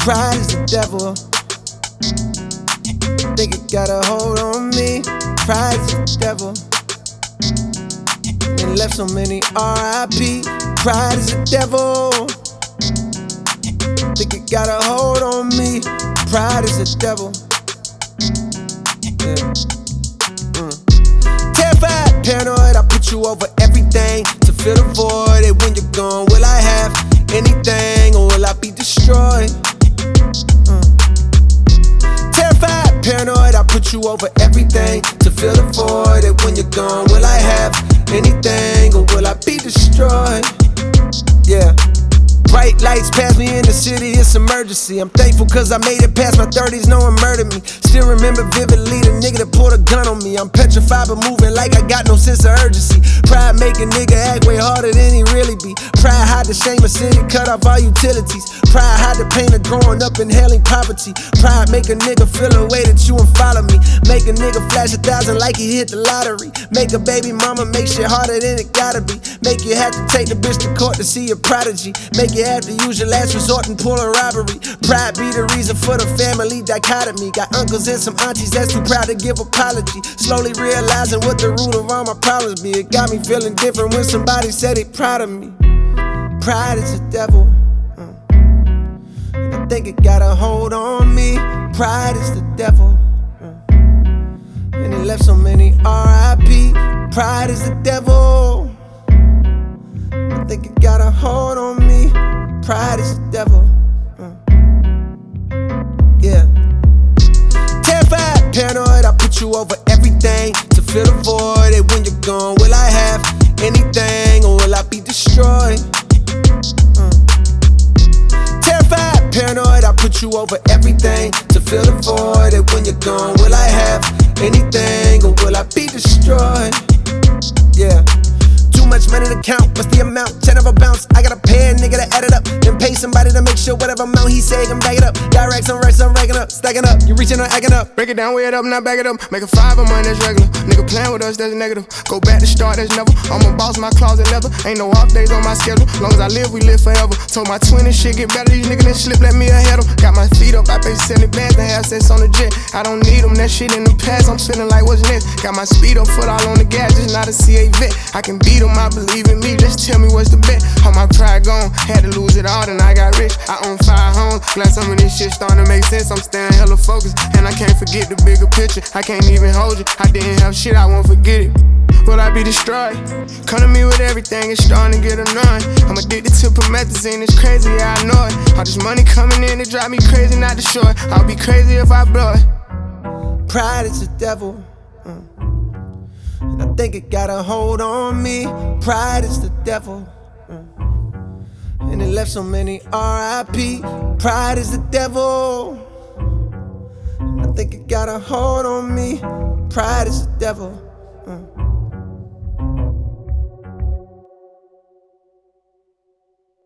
Pride is the devil. Think it got a hold on me. Pride is the devil. And left so many R.I.P. Pride is the devil. Think it got a hold on me. Pride is the devil. Yeah. Terrified, paranoid, I put you over everything to fill the void. And when you're gone, will I have anything or will I be destroyed? Terrified, paranoid, I put you over everything to fill the void. And when you're gone, will I have anything or will I be destroyed? Yeah. Bright lights pass me in the city, it's emergency. I'm thankful cause I made it past my 30s, no one murdered me. Still remember vividly the nigga that pulled a gun on me. I'm petrified but moving like I got no sense of urgency. Pride make a nigga act way harder than he really be. Pride hide the shame of city, cut off all utilities. Pride hide the pain of growing up inhaling poverty. Pride make a nigga feel a way that you won't follow me. Make a nigga flash 1,000 like he hit the lottery. Make a baby mama make shit harder than it gotta be. Make you have to take the bitch to court to see a prodigy. Make you have to use your last resort and pull a robbery. Pride be the reason for the family dichotomy. Got uncles and some aunties that's too proud to give apology. Slowly realizing what the root of all my problems be. It got me feeling different when somebody said they proud of me. Pride is the devil. I think it got a hold on me. Pride is the devil. And it left so many R.I.P. Pride is the devil. I think it got a hold on me. Pride is the devil. Yeah. Terrified, paranoid, I put you over everything to fill the void. And when you're gone, will I have anything or will I be destroyed? Terrified, paranoid, I put you over everything to fill the void. And when you're gone, will I have anything or will I be destroyed? Yeah. Too much money to count, what's the amount? 10 of a bounce, I gotta pay a nigga to add it up. Then pay somebody to make sure whatever amount he say can back it up. Direct some racks, I'm racking up, stacking up. You reaching or acting up. Break it down, weigh it up, not back it up. Make a 5 of mine, that's regular. Nigga playing with us, that's negative. Go back to start, that's never. I'm a boss, my closet leather. Ain't no off days on my schedule. Long as I live, we live forever. Told my twin and shit get better. These niggas that slip, let me ahead them. Got my feet up, I pay 70 bands to have sex on the jet. I don't need them, that shit in the past. I'm feeling like what's next. Got my speed up, foot all on the gas, just not a CA vet. I can beat them, I believe in me. Just tell me what's the bet. All my pride gone, had to lose it all, then I got rich. I own 5 homes, glad some of this shit starting to make sense. I'm staying hella focused, and I can't forget the bigger picture. I can't even hold you, I didn't have shit, I won't forget it. Will I be destroyed? Come to me with everything, it's starting to get annoying. I'm addicted to promethazine, it's crazy, yeah, I know it. All this money coming in, it drive me crazy, not to show it. I'll be crazy if I blow it. Pride is the devil. And I think it got a hold on me. Pride is the devil. And it left so many R.I.P. Pride is the devil. And I think it got a hold on me. Pride is the devil.